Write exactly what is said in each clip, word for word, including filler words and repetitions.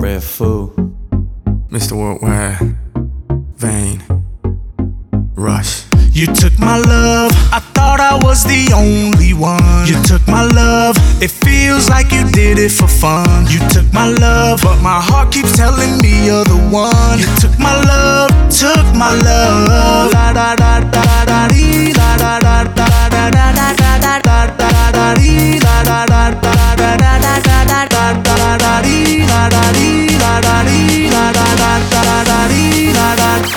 Redfoo, Mister Worldwide, Vane, Rush. You took my love, I thought I was the only one. You took my love, it feels like you did it for fun. You took my love, but my heart keeps telling me you're the one. You took my love, took my love. La da da da da dee, la da da da da da da da da da da dee, la da da da da da da da da da da dee, la da dee, la da dee, la da da da da dee, la da.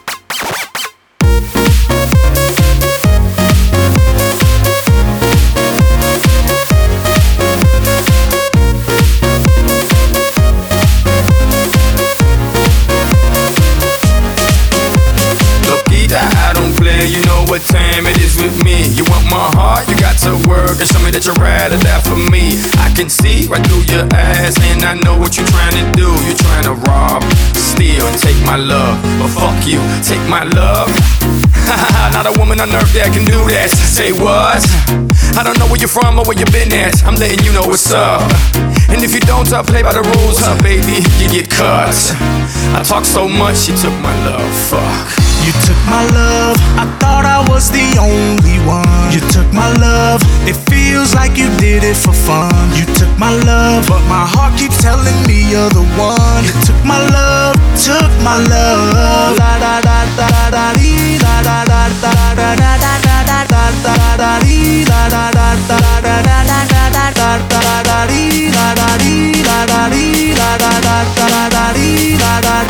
You know what time it is with me. You want my heart, you got to work and show me that you're ride or die for me. I can see right through your eyes, and I know what you're trying to do. You're trying to rob, steal, and take my love. But fuck you, take my love. Not a woman on earth that can do that. Say what? I don't know where you're from or where you been at. I'm letting you know what's up. And if you don't, I'll play by the rules, huh, baby, you get cut. I talk so much, you took my love, fuck. You took my love, I thought I was the only one. You took my love, it feels like you did it for fun. You took my love, but my heart keeps telling me you're the one. You took my love, took my love. La da da da da dee, la da da da da da da da da da da dee, la da da da da da da da da da da dee, la da dee, la da dee, la da da da da dee, la da.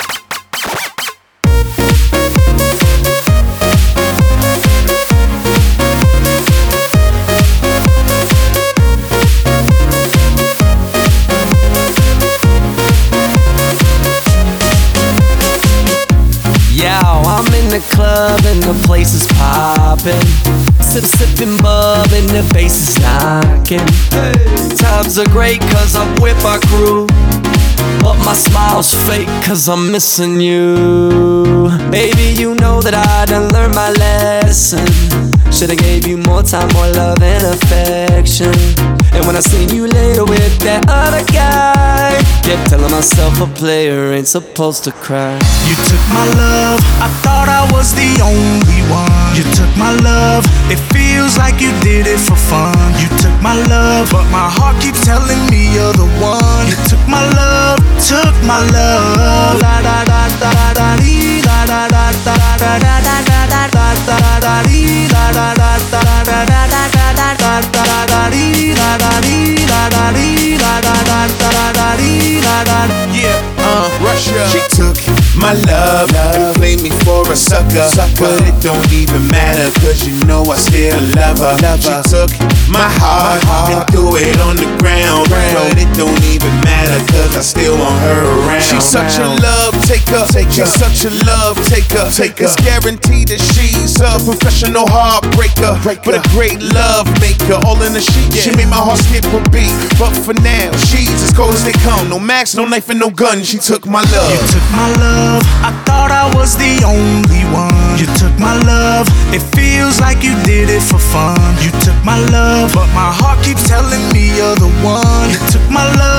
I'm in the club and the place is poppin'. Sip, sippin' bub and the bass is knockin'. Times are great cause I'm with my crew, but my smile's fake cause I'm missing you. Baby, you know that I done learned my lesson. Should've gave you more time, more love and affection. And when I seen you later with that other guy, kept telling myself a player ain't supposed to cry. You took my love, I thought I was the only one. You took my love, it feels like you did it for fun. You took my love, but my heart keeps telling me you're the one. You took my love, took my love. La da da da da dee, la da da da da da da da da da da dee, la da da da da da da da da da da dee, la da dee, la da dee, la da da da da dee, la da. Yeah, uh, Russia. She took my love, love and played me for a sucker, sucker. But it don't even matter cause you know I still love her, love her. She took my heart, my heart and threw it on the ground, ground. But it don't even matter cause I still want her around. She's such a love taker, take she's such a love taker, taker. It's guaranteed that she's a professional heartbreaker, breaker. But a great love maker, all in the sheet. Yeah. She made my heart skip a beat, but for now she's as cold as they come. No max, no knife and no gun, she took my love. You took my love, I thought I was the only one. You took my love, it feels like you did it for fun. You took my love, but my heart keeps telling me you're the one. You took my love,